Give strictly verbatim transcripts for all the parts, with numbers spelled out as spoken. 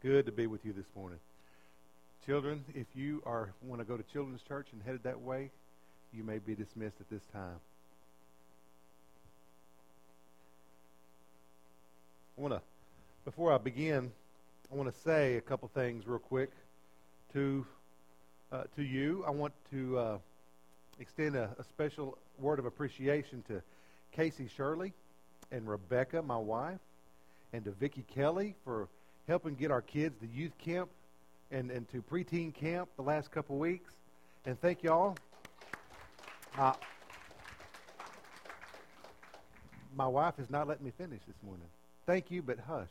Good to be with you this morning. Children, if you are want to go to Children's Church and headed that way, you may be dismissed at this time. I want to, before I begin, I want to say a couple things real quick to uh, to you. I want to uh, extend a, a special word of appreciation to Casey Shirley and Rebecca, my wife, and to Vicki Kelly for helping get our kids to youth camp and, and to preteen camp the last couple weeks. And thank y'all. Uh, my wife is not letting me finish this morning. Thank you, but hush.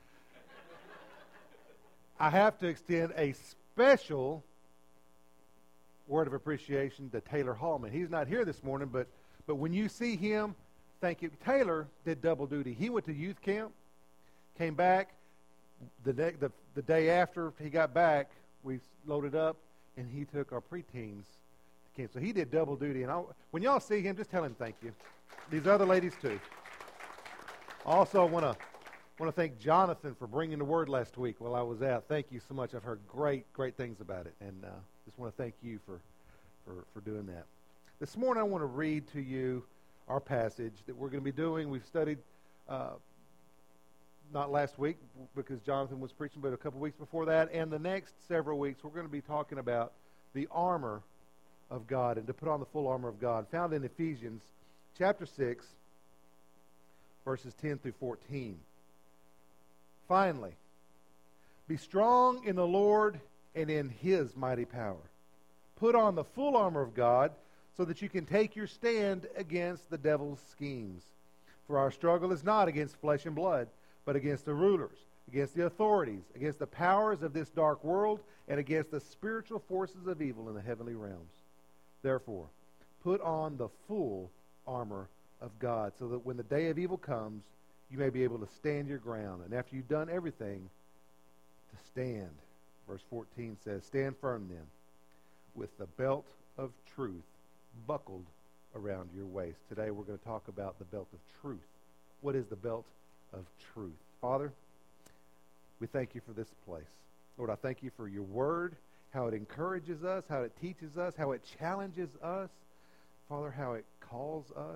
I have to extend a special word of appreciation to Taylor Hallman. He's not here this morning, but but when you see him, thank you. Taylor did double duty. He went to youth camp, came back. The day, the, the day after he got back, we loaded up, and he took our preteens to camp. So he did double duty. And I, when y'all see him, just tell him thank you. These other ladies, too. Also, I want to want to thank Jonathan for bringing the word last week while I was out. Thank you so much. I've heard great, great things about it, and uh, just want to thank you for, for, for doing that. This morning, I want to read to you our passage that we're going to be doing. We've studied, uh, not last week because Jonathan was preaching, but a couple weeks before that, and the next several weeks, we're going to be talking about the armor of God and to put on the full armor of God, found in Ephesians chapter six, verses ten through fourteen. Finally, be strong in the Lord and in His mighty power. Put on the full armor of God so that you can take your stand against the devil's schemes. For our struggle is not against flesh and blood, but against the rulers, against the authorities, against the powers of this dark world, and against the spiritual forces of evil in the heavenly realms. Therefore, put on the full armor of God, so that when the day of evil comes, you may be able to stand your ground. And after you've done everything, to stand. Verse fourteen says, stand firm then, with the belt of truth buckled around your waist. Today we're going to talk about the belt of truth. What is the belt of truth? Father, we thank you for this place. Lord, I thank you for your word, how it encourages us, how it teaches us, how it challenges us. Father, how it calls us.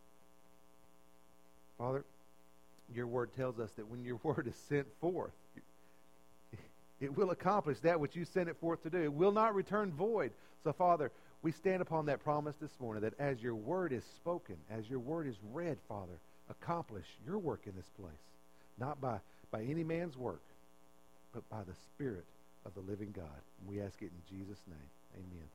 Father, your word tells us that when your word is sent forth, it will accomplish that which you sent it forth to do. It will not return void. So, Father, we stand upon that promise this morning that as your word is spoken, as your word is read, Father, accomplish your work in this place. Not by, by any man's work, but by the Spirit of the living God. And we ask it in Jesus' name. Amen.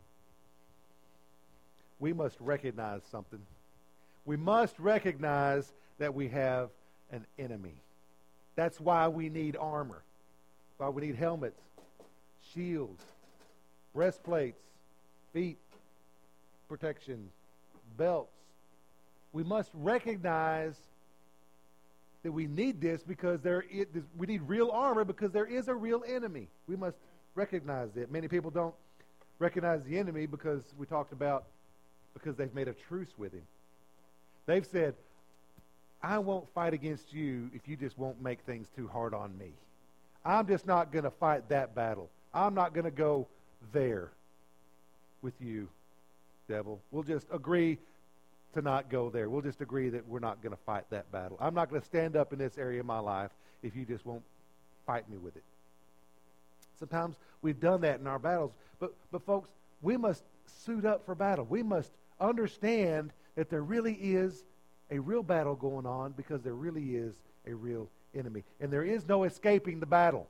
We must recognize something. We must recognize that we have an enemy. That's why we need armor. Why we need helmets, shields, breastplates, feet protection, belts. We must recognize that we need this because there it, we need real armor because there is a real enemy. We must recognize that. Many people don't recognize the enemy because we talked about because they've made a truce with him. They've said, I won't fight against you if you just won't make things too hard on me. I'm just not going to fight that battle. I'm not going to go there with you, devil. We'll just agree to not go there. We'll just agree that we're not going to fight that battle. I'm not going to stand up in this area of my life if you just won't fight me with it. Sometimes we've done that in our battles. But, but folks, we must suit up for battle. We must understand that there really is a real battle going on because there really is a real enemy. And there is no escaping the battle.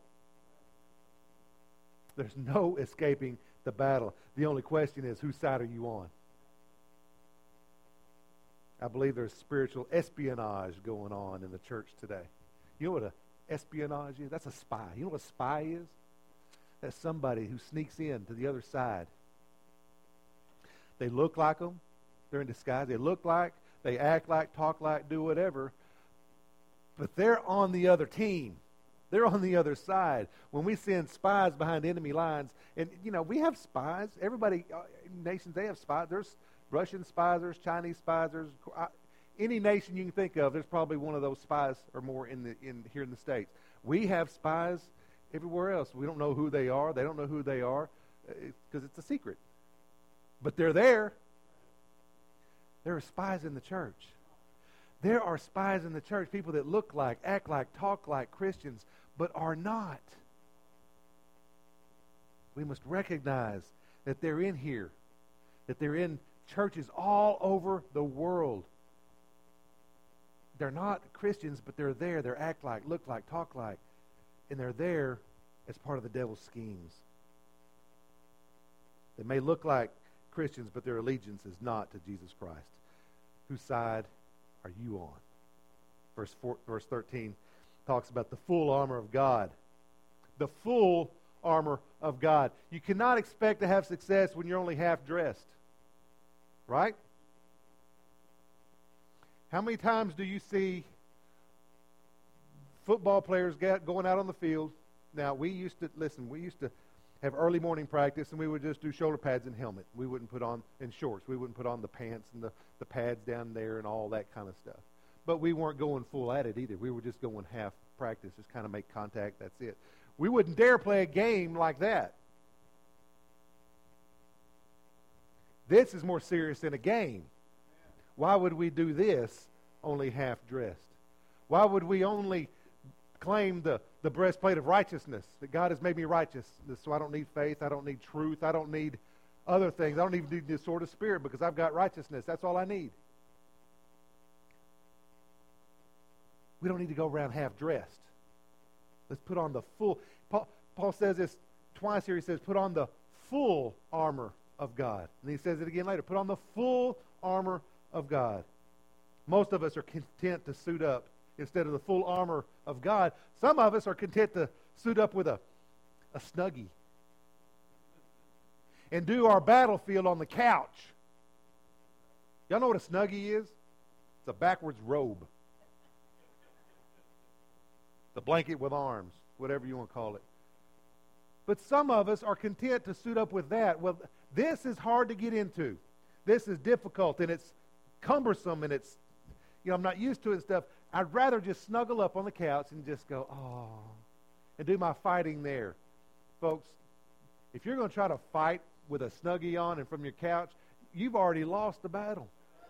There's no escaping the battle. The only question is, whose side are you on? I believe there's spiritual espionage going on in the church today. You know what a espionage is? That's a spy. You know what a spy is? That's somebody who sneaks in to the other side. They look like them. They're in disguise. They look like, they act like, talk like, do whatever. But they're on the other team. They're on the other side. When we send spies behind enemy lines, and, you know, we have spies. Everybody, uh, nations, they have spies. There's Russian spies, there's Chinese spies, there's uh, any nation you can think of, there's probably one of those spies or more in the in here in the States. We have spies Everywhere else, we don't know who they are. They don't know who they are because it's a secret. But they're there. There are spies in the church. There are spies in the church, people that look like, act like, talk like Christians, but are not. We must recognize that they're in here, that they're in churches all over the world. They're not Christians, but they're there. They act like, look like, talk like, and they're there as part of the devil's schemes. They may look like Christians, but their allegiance is not to Jesus Christ. Whose side are you on? Verse four, verse thirteen talks about the full armor of God. The full armor of God. You cannot expect to have success when you're only half dressed. Right? How many times do you see football players get, going out on the field? Now, we used to, listen, we used to have early morning practice, and we would just do shoulder pads and helmet. We wouldn't put on, and shorts. We wouldn't put on the pants and the, the pads down there and all that kind of stuff. But we weren't going full at it either. We were just going half practice, just kind of make contact, that's it. We wouldn't dare play a game like that. This is more serious than a game. Why would we do this only half dressed? Why would we only claim the, the breastplate of righteousness, that God has made me righteous, so I don't need faith, I don't need truth, I don't need other things, I don't even need the sword of spirit because I've got righteousness. That's all I need. We don't need to go around half dressed. Let's put on the full. Paul, Paul says this twice here. He says, put on the full armor of God. And he says it again later. Put on the full armor of God. Most of us are content to suit up instead of the full armor of God. Some of us are content to suit up with a, a Snuggie and do our battlefield on the couch. Y'all know what a Snuggie is? It's a backwards robe. The blanket with arms, whatever you want to call it. But some of us are content to suit up with that. Well, this is hard to get into. This is difficult, and it's cumbersome, and it's, you know, I'm not used to it and stuff. I'd rather just snuggle up on the couch and just go, oh, and do my fighting there. Folks, if you're going to try to fight with a Snuggie on and from your couch, you've already lost the battle.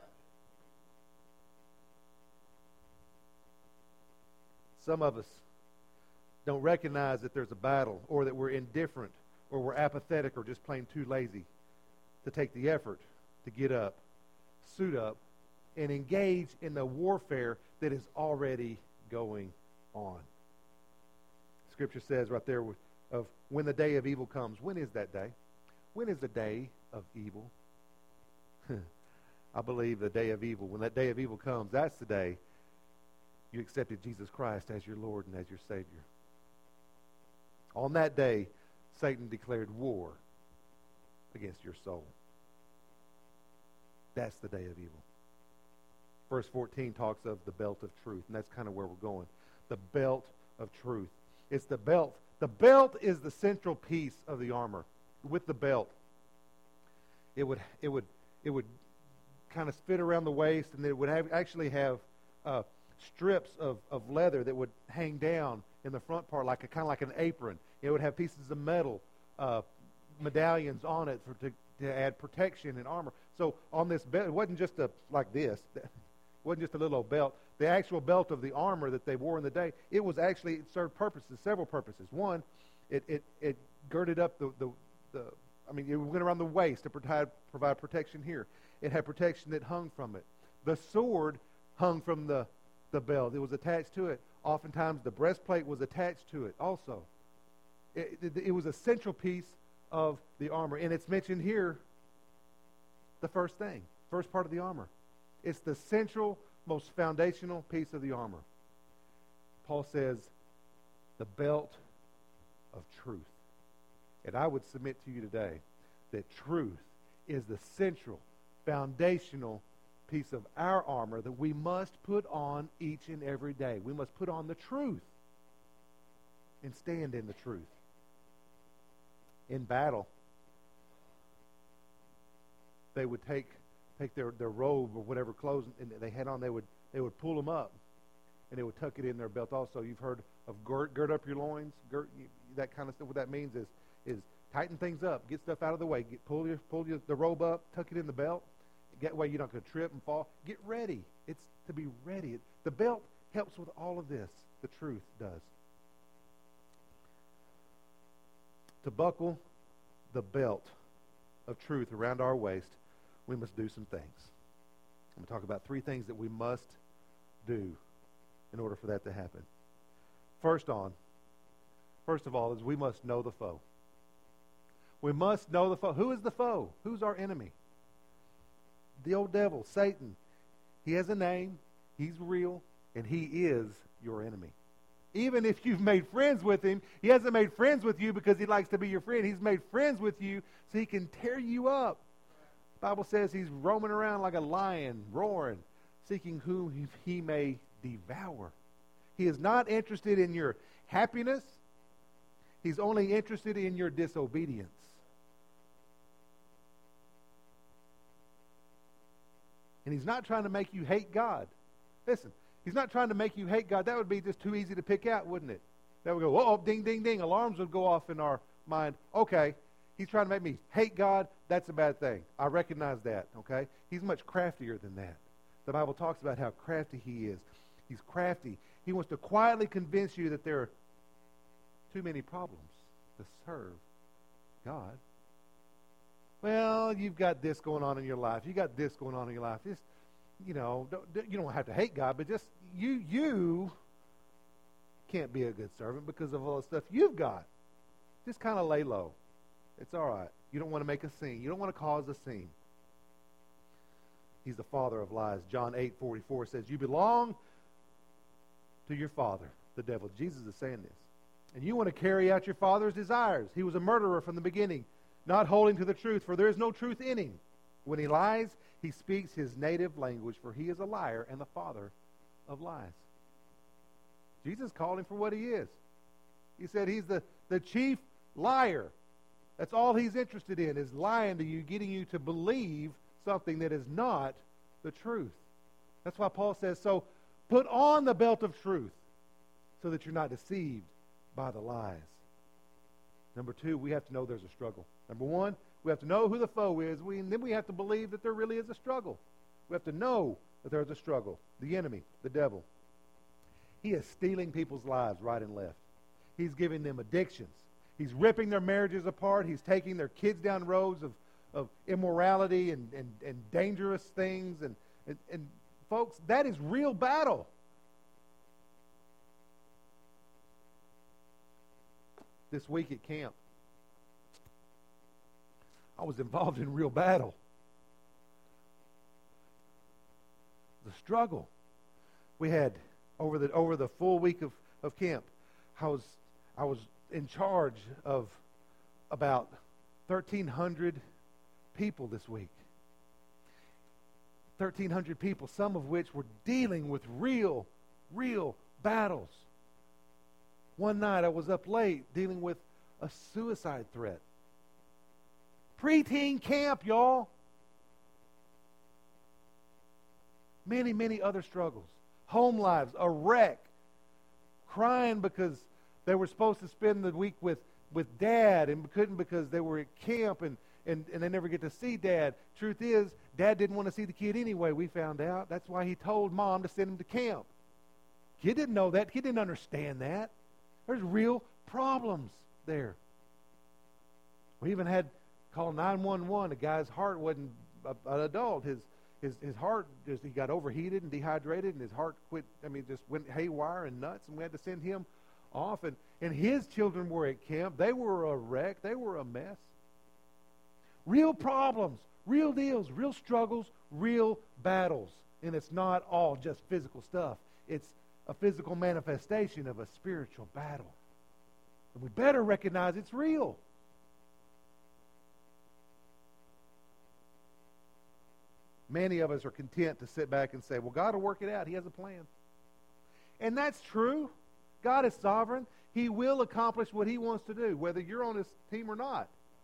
Some of us don't recognize that there's a battle, or that we're indifferent, or we're apathetic, or just plain too lazy to take the effort to get up, suit up, and engage in the warfare that is already going on. Scripture says right there of when the day of evil comes. When is that day? When is the day of evil? I believe the day of evil. When that day of evil comes, that's the day you accepted Jesus Christ as your Lord and as your Savior. On that day, Satan declared war against your soul. That's the day of evil. Verse fourteen talks of the belt of truth, and that's kind of where we're going. The belt of truth. It's the belt. The belt is the central piece of the armor. With the belt, it would it would it would kind of fit around the waist, and it would have, actually have uh, strips of, of leather that would hang down in the front part, like a kind of like an apron. It would have pieces of metal, uh, medallions on it for to, to add protection and armor. So on this belt, it wasn't just a like this. It wasn't just a little old belt. The actual belt of the armor that they wore in the day, it was actually, it served purposes, several purposes. One, it it, it girded up the, the, the, I mean, it went around the waist to provide, provide protection here. It had protection that hung from it. The sword hung from the, the belt. It was attached to it. Oftentimes the breastplate was attached to it also. It, it, it was a central piece of the armor. And it's mentioned here, the first thing, first part of the armor. It's the central, most foundational piece of the armor. Paul says, the belt of truth. And I would submit to you today that truth is the central, foundational piece of our armor that we must put on each and every day. We must put on the truth and stand in the truth. In battle, they would take take their, their robe or whatever clothes they had on, they would they would pull them up, and they would tuck it in their belt also. You've heard of gird, gird up your loins. Gird, that kind of stuff. What that means is is tighten things up, get stuff out of the way, get pull your pull your, the robe up, tuck it in the belt, get way you're not going to trip and fall. Get ready. It's to be ready. It, the belt helps with all of this. The truth does. To buckle the belt of truth around our waist, we must do some things. I'm going to talk about three things that we must do in order for that to happen. First on, first of all, is we must know the foe. We must know the foe. Who is the foe? Who's our enemy? The old devil, Satan. He has a name. He's real, and he is your enemy. Even if you've made friends with him, he hasn't made friends with you because he likes to be your friend. He's made friends with you so he can tear you up. The Bible says he's roaming around like a lion, roaring, seeking whom he may devour. He is not interested in your happiness. He's only interested in your disobedience. And he's not trying to make you hate God. Listen, he's not trying to make you hate God. That would be just too easy to pick out, wouldn't it? That would go, oh, ding, ding, ding. Alarms would go off in our mind. Okay, he's trying to make me hate God. That's a bad thing. I recognize that, okay? He's much craftier than that. The Bible talks about how crafty he is. He's crafty. He wants to quietly convince you that there are too many problems to serve God. Well, you've got this going on in your life. You got this going on in your life. Just, you know, don't, you don't have to hate God, but just you, you can't be a good servant because of all the stuff you've got. Just kind of lay low. It's all right. You don't want to make a scene. You don't want to cause a scene. He's the father of lies. John eight forty-four says, you belong to your father, the devil. Jesus is saying this. And you want to carry out your father's desires. He was a murderer from the beginning, not holding to the truth, for there is no truth in him. When he lies, he speaks his native language, for he is a liar and the father of lies. Jesus called him for what he is. He said he's the, the chief liar. That's all he's interested in, is lying to you, getting you to believe something that is not the truth. That's why Paul says, so put on the belt of truth so that you're not deceived by the lies. Number two, we have to know there's a struggle. Number one, we have to know who the foe is. We, and then we have to believe that there really is a struggle. We have to know that there's a struggle. The enemy, the devil. He is stealing people's lives right and left. He's giving them addictions. He's ripping their marriages apart. He's taking their kids down roads of, of immorality and, and, and dangerous things. And, and, and folks, that is real battle. This week at camp, I was involved in real battle. The struggle. We had over the over the full week of, of camp, I was I was in charge of about thirteen hundred people this week. thirteen hundred people, some of which were dealing with real, real battles. One night I was up late dealing with a suicide threat. Preteen camp, y'all. Many, many other struggles. Home lives, a wreck. Crying because they were supposed to spend the week with, with Dad and couldn't because they were at camp and, and, and they never get to see Dad. Truth is, Dad didn't want to see the kid anyway, we found out. That's why he told Mom to send him to camp. Kid didn't know that. Kid didn't understand that. There's real problems there. We even had call nine one one. A guy's heart wasn't a, an adult. His his his heart just he got overheated and dehydrated, and his heart quit. I mean, just went haywire and nuts. And we had to send him off. And and his children were at camp. They were a wreck. They were a mess. Real problems, real deals, real struggles, real battles. And it's not all just physical stuff. It's a physical manifestation of a spiritual battle. And we better recognize it's real. Many of us are content to sit back and say, well, God will work it out. He has a plan. And that's true. God is sovereign. He will accomplish what He wants to do, whether you're on His team or not.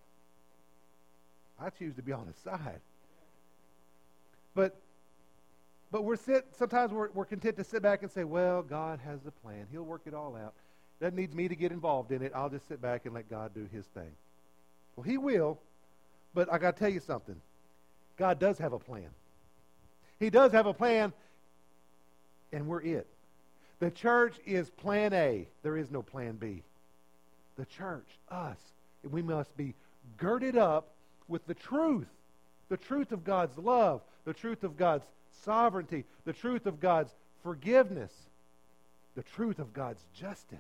I choose to be on His side. But But we're sit, sometimes we're, we're content to sit back and say, well, God has a plan. He'll work it all out. Doesn't need me to get involved in it. I'll just sit back and let God do his thing. Well, he will, but I got to tell you something. God does have a plan. He does have a plan, and we're it. The church is plan A. There is no plan B. The church, us, we must be girded up with the truth. The truth of God's love. The truth of God's sovereignty. The truth of God's forgiveness. The truth of God's justice.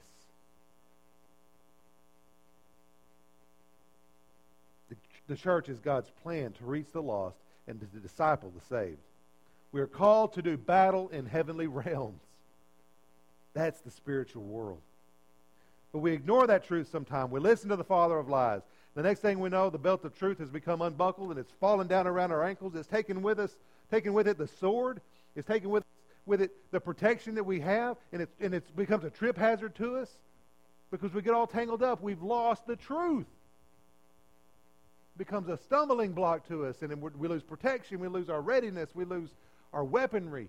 The, the church is God's plan to reach the lost and to disciple the saved. We are called to do battle in heavenly realms. That's the spiritual world. But we ignore that truth sometimes. We listen to the father of lies. The next thing we know, the belt of truth has become unbuckled and it's fallen down around our ankles. It's taken with us, taken with it the sword. It's taken with, with it the protection that we have, and it and it becomes a trip hazard to us because we get all tangled up. We've lost the truth. It becomes a stumbling block to us, and then we lose protection. We lose our readiness. We lose our weaponry.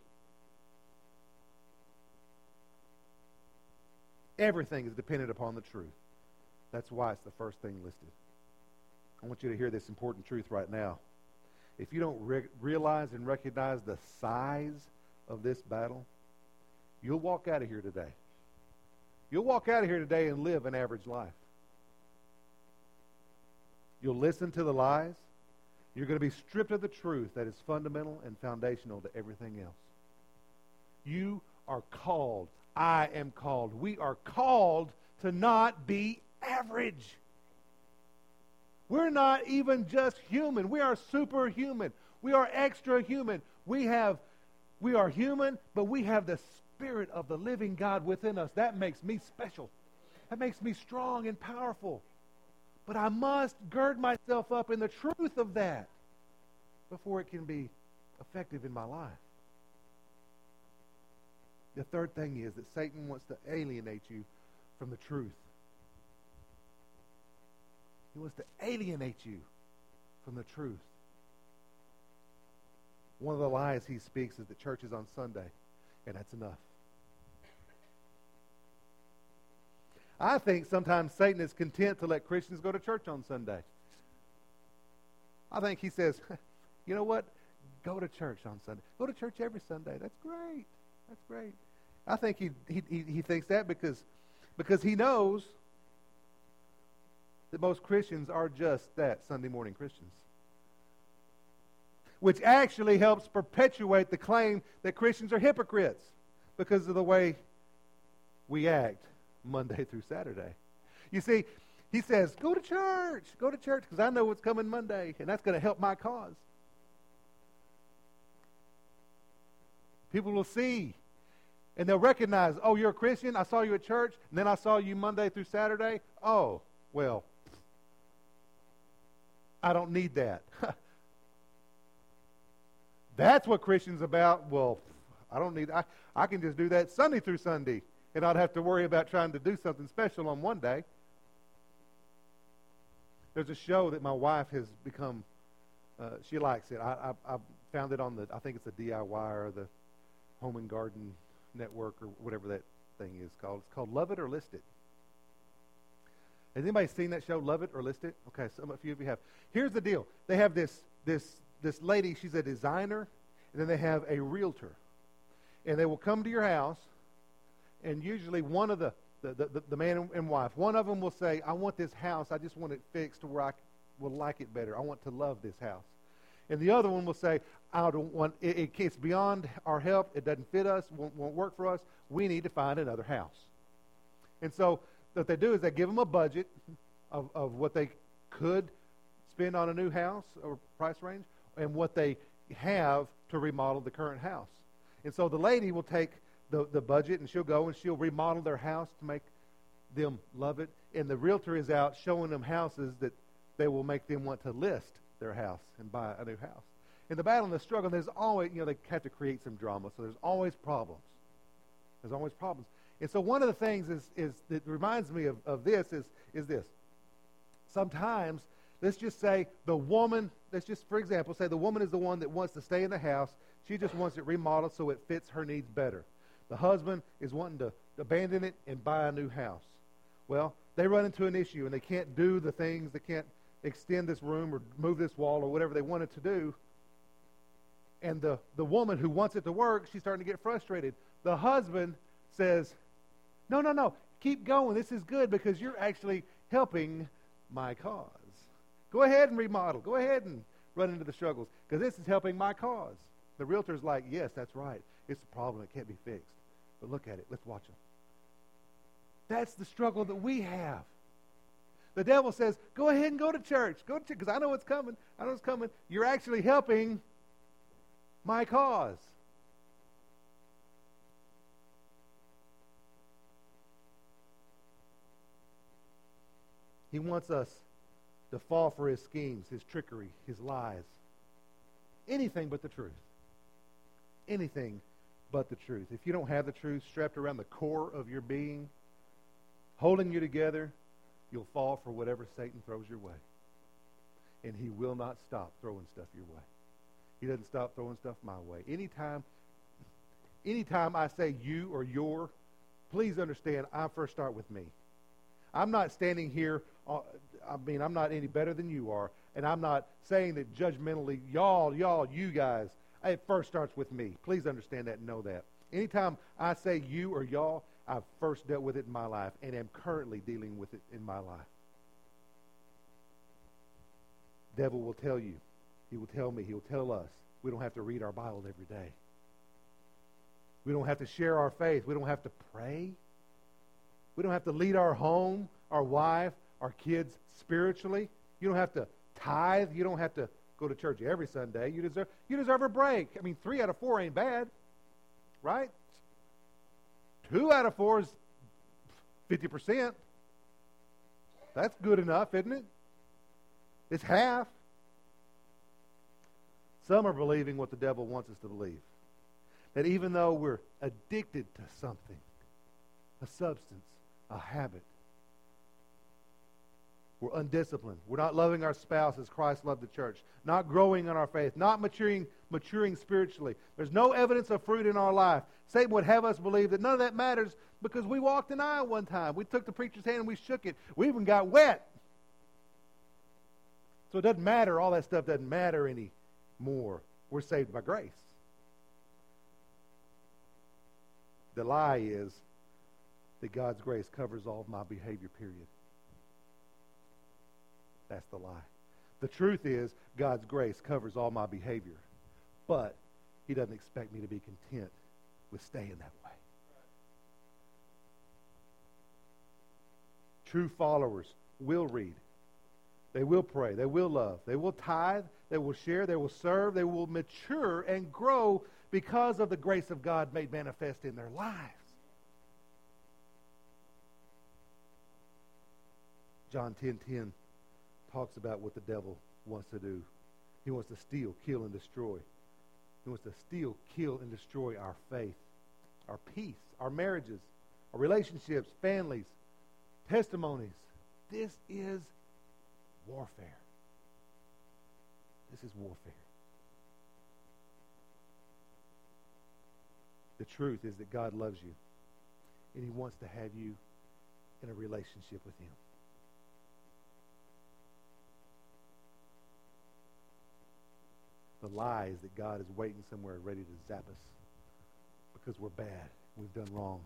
Everything is dependent upon the truth. That's why it's the first thing listed. I want you to hear this important truth right now. If you don't re- realize and recognize the size of this battle, you'll walk out of here today. You'll walk out of here today and live an average life. You'll listen to the lies. You're going to be stripped of the truth that is fundamental and foundational to everything else. You are called. I am called. We are called to not be average. We're not even just human. We are superhuman. We are extra human. We have, we are human, but we have the Spirit of the living God within us. That makes me special. That makes me strong and powerful. But I must gird myself up in the truth of that before it can be effective in my life. The third thing is that Satan wants to alienate you from the truth. He wants to alienate you from the truth. One of the lies he speaks is that church is on Sunday, and that's enough. I think sometimes Satan is content to let Christians go to church on Sunday. I think he says, you know what? Go to church on Sunday. Go to church every Sunday. That's great. That's great. I think he he he thinks that because because he knows that most Christians are just that, Sunday morning Christians. Which actually helps perpetuate the claim that Christians are hypocrites because of the way we act Monday through Saturday. You see, he says, go to church. Go to church because I know what's coming Monday, and that's going to help my cause. People will see, and they'll recognize, oh, you're a Christian? I saw you at church, and then I saw you Monday through Saturday. Oh, well, I don't need that. That's what Christian's about. Well, I don't need, I, I can just do that Sunday through Sunday, and I'd have to worry about trying to do something special on one day. There's a show that my wife has become, uh, she likes it. I, I, I found it on the, I think it's the D I Y or the Home and Garden Network or whatever that thing is called. It's called Love It or List It. Has anybody seen that show, Love It or List It? Okay, some of you of you have. Here's the deal. They have this this this lady, she's a designer, and then they have a realtor. And they will come to your house, and usually one of the, the, the, the man and wife, one of them will say, I want this house, I just want it fixed to where I will like it better. I want to love this house. And the other one will say, I don't want, it, it, it's beyond our help, it doesn't fit us, won't, won't work for us, we need to find another house. And so what they do is they give them a budget of, of what they could spend on a new house or price range and what they have to remodel the current house. And so the lady will take the, the budget and she'll go and she'll remodel their house to make them love it. And the realtor is out showing them houses that they will make them want to list their house and buy a new house. In the battle and the struggle, there's always, you know, they have to create some drama, so there's always problems. There's always problems. And so one of the things is, is that reminds me of, of this is, is this. Sometimes, let's just say the woman, let's just, for example, say the woman is the one that wants to stay in the house. She just wants it remodeled so it fits her needs better. The husband is wanting to abandon it and buy a new house. Well, they run into an issue and they can't do the things, they can't extend this room or move this wall or whatever they want it to do. And the, the woman who wants it to work, she's starting to get frustrated. The husband says, no, no, no, keep going. This is good because you're actually helping my cause. Go ahead and remodel. Go ahead and run into the struggles because this is helping my cause. The realtor's like, yes, that's right. It's a problem. It can't be fixed. But look at it. Let's watch them. That's the struggle that we have. The devil says, go ahead and go to church. Go to church because I know what's coming. I know what's coming. You're actually helping my cause. He wants us to fall for his schemes, his trickery, his lies. Anything but the truth. Anything but the truth. If you don't have the truth strapped around the core of your being, holding you together, you'll fall for whatever Satan throws your way. And he will not stop throwing stuff your way. He doesn't stop throwing stuff my way. Anytime, anytime I say you or your, please understand, I first start with me. I'm not standing here, uh, I mean, I'm not any better than you are, and I'm not saying that judgmentally, y'all, y'all, you guys, it first starts with me. Please understand that and know that. Anytime I say you or y'all, I've first dealt with it in my life and am currently dealing with it in my life. Devil will tell you. He will tell me. He will tell us. We don't have to read our Bible every day. We don't have to share our faith. We don't have to pray. We don't have to lead our home, our wife, our kids spiritually. You don't have to tithe. You don't have to go to church every Sunday. You deserve, you deserve a break. I mean, three out of four ain't bad, right? Two out of four is fifty percent. That's good enough, isn't it? It's half. Some are believing what the devil wants us to believe. That even though we're addicted to something, a substance, a habit, we're undisciplined. We're not loving our spouse as Christ loved the church. Not growing in our faith. Not maturing, maturing spiritually. There's no evidence of fruit in our life. Satan would have us believe that none of that matters because we walked an aisle one time. We took the preacher's hand and we shook it. We even got wet. So it doesn't matter. All that stuff doesn't matter anymore. We're saved by grace. The lie is that God's grace covers all of my behavior, period. That's the lie. The truth is God's grace covers all my behavior. But he doesn't expect me to be content with staying that way. True followers will read. They will pray. They will love. They will tithe. They will share. They will serve. They will mature and grow because of the grace of God made manifest in their lives. John ten ten talks about what the devil wants to do. He wants to steal, kill, and destroy. He wants to steal, kill, and destroy our faith, our peace, our marriages, our relationships, families, testimonies. This is warfare. This is warfare. The truth is that God loves you, and he wants to have you in a relationship with him. The lie is that God is waiting somewhere ready to zap us because we're bad. We've done wrong.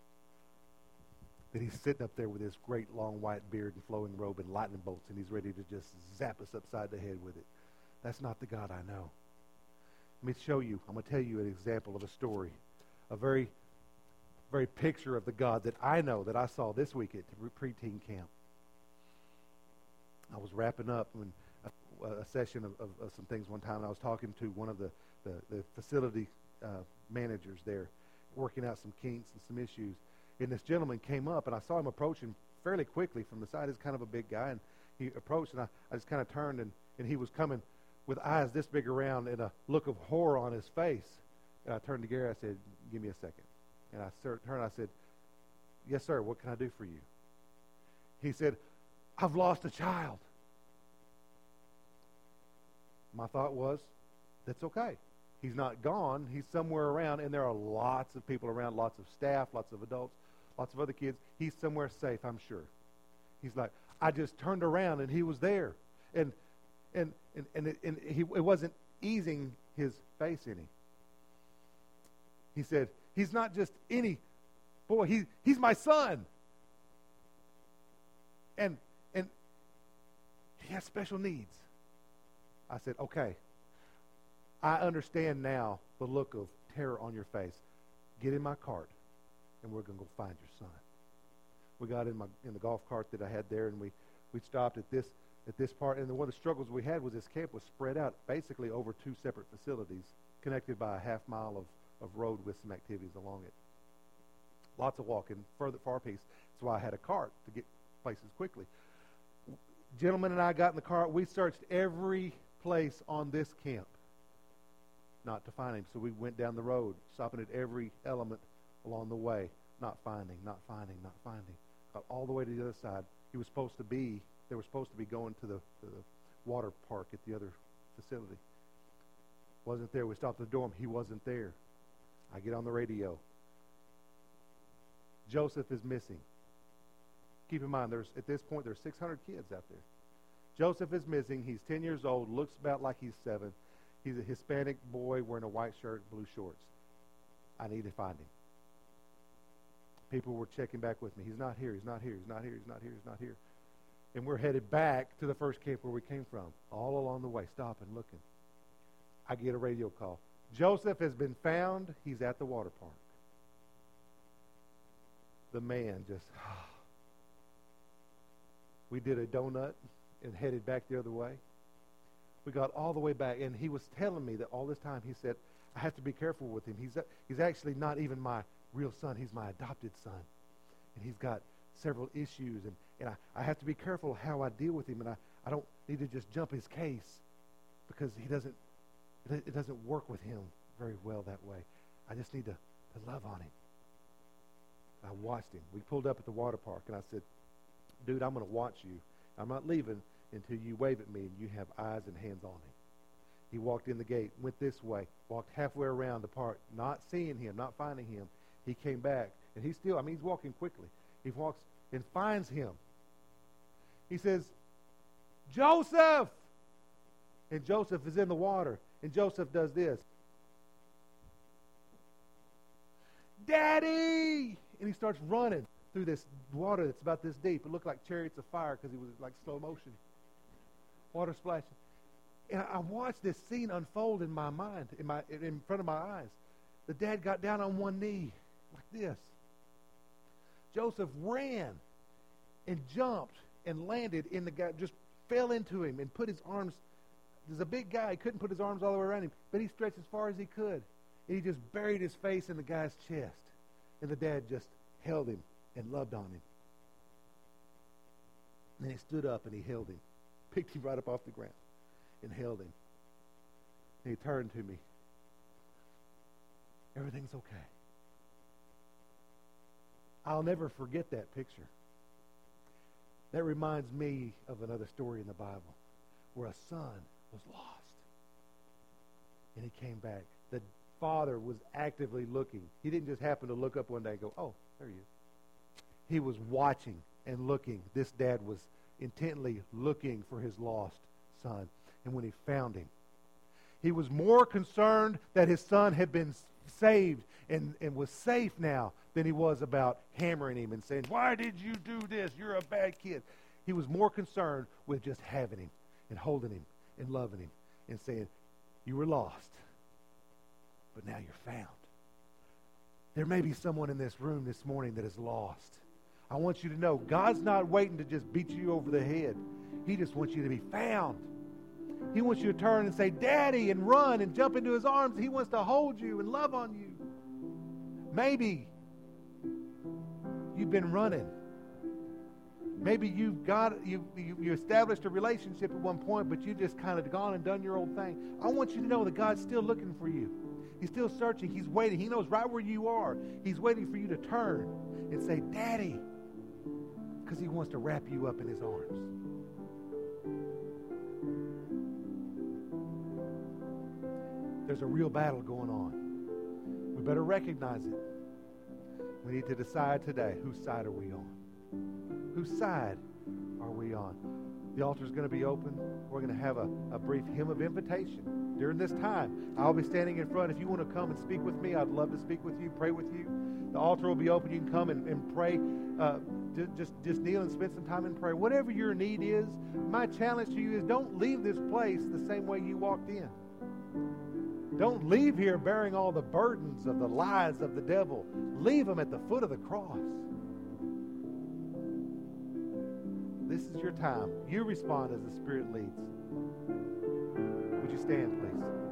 That he's sitting up there with his great long white beard and flowing robe and lightning bolts, and he's ready to just zap us upside the head with it. That's not the God I know. Let me show you. I'm going to tell you an example of a story. A very, very picture of the God that I know, that I saw this week at preteen camp. I was wrapping up when a, a session of, of, of some things one time, and I was talking to one of the, the, the facility uh, managers there, working out some kinks and some issues. And this gentleman came up, and I saw him approaching fairly quickly from the side. He's kind of a big guy, and he approached, and I, I just kind of turned, and, and he was coming with eyes this big around and a look of horror on his face. And I turned to Gary, I said, give me a second. And I turned, and I said, yes, sir, what can I do for you? He said, I've lost a child. My thought was, that's okay. He's not gone. He's somewhere around, and there are lots of people around, lots of staff, lots of adults. lots of other kids. He's somewhere safe, I'm sure. He's like, I just turned around and he was there. And and and, and, it, and he, it wasn't easing his face any. He said, he's not just any boy, he, he's my son. And and he has special needs. I said, okay, I understand now the look of terror on your face. Get in my cart, and we're going to go find your son. We got in my in the golf cart that I had there, and we, we stopped at this at this part. And one of the struggles we had was this camp was spread out basically over two separate facilities, connected by a half mile of, of road with some activities along it. Lots of walking, further far piece. That's why I had a cart to get places quickly. Gentleman and I got in the cart. We searched every place on this camp not to find him. So we went down the road, stopping at every element along the way, not finding, not finding, not finding. Got all the way to the other side. He was supposed to be, they were supposed to be going to the, to the water park at the other facility. Wasn't there. We stopped at the dorm. He wasn't there. I get on the radio. Joseph is missing. Keep in mind, there's at this point, there's six hundred kids out there. Joseph is missing. He's ten years old, looks about like he's seven. He's a Hispanic boy wearing a white shirt, blue shorts. I need to find him. People were checking back with me. He's not here. He's not here. He's not here. He's not here. He's not here. And we're headed back to the first camp where we came from. All along the way, stopping, looking. I get a radio call. Joseph has been found. He's at the water park. The man just... We did a donut and headed back the other way. We got all the way back, and he was telling me that all this time, he said, I have to be careful with him. He's he's actually not even my real son. He's my adopted son. And he's got several issues, and, and I, I have to be careful how I deal with him, and I, I don't need to just jump his case because he doesn't, it doesn't work with him very well that way. I just need to, to love on him. I watched him. We pulled up at the water park, and I said, dude, I'm going to watch you. I'm not leaving until you wave at me and you have eyes and hands on him. He walked in the gate, went this way, walked halfway around the park, not seeing him, not finding him. He came back, and he's still, I mean, he's walking quickly. He walks and finds him. He says, Joseph! And Joseph is in the water, and Joseph does this. Daddy! And he starts running through this water that's about this deep. It looked like chariots of fire because he was like slow motion. Water splashing. And I watched this scene unfold in my mind, in my in front of my eyes. The dad got down on one knee like this. Joseph ran and jumped and landed in the guy, just fell into him and put his arms. There's a big guy. He couldn't put his arms all the way around him, but he stretched as far as he could. And he just buried his face in the guy's chest. And the dad just held him and loved on him. And then he stood up and he held him, picked him right up off the ground and held him. And he turned to me. Everything's okay. I'll never forget that picture. That reminds me of another story in the Bible where a son was lost. And he came back. The father was actively looking. He didn't just happen to look up one day and go, oh, there he is. He was watching and looking. This dad was intently looking for his lost son. And when he found him, he was more concerned that his son had been saved and, and was safe now than he was about hammering him and saying, why did you do this? You're a bad kid. He was more concerned with just having him and holding him and loving him and saying, you were lost, but now you're found. There may be someone in this room this morning that is lost. I want you to know God's not waiting to just beat you over the head. He just wants you to be found. He wants you to turn and say, Daddy, and run and jump into his arms. He wants to hold you and love on you. Maybe you've been running. Maybe you've got you, you you established a relationship at one point, but you just kind of gone and done your old thing. I want you to know that God's still looking for you. He's still searching. He's waiting. He knows right where you are. He's waiting for you to turn and say, Daddy, because he wants to wrap you up in his arms. There's a real battle going on. We better recognize it. We need to decide today, whose side are we on? Whose side are we on? The altar is going to be open. We're going to have a, a brief hymn of invitation. During this time, I'll be standing in front. If you want to come and speak with me, I'd love to speak with you, pray with you. The altar will be open. You can come and, and pray. Uh, just, just kneel and spend some time in prayer. Whatever your need is, my challenge to you is don't leave this place the same way you walked in. Don't leave here bearing all the burdens of the lies of the devil. Leave them at the foot of the cross. This is your time. You respond as the Spirit leads. Would you stand, please?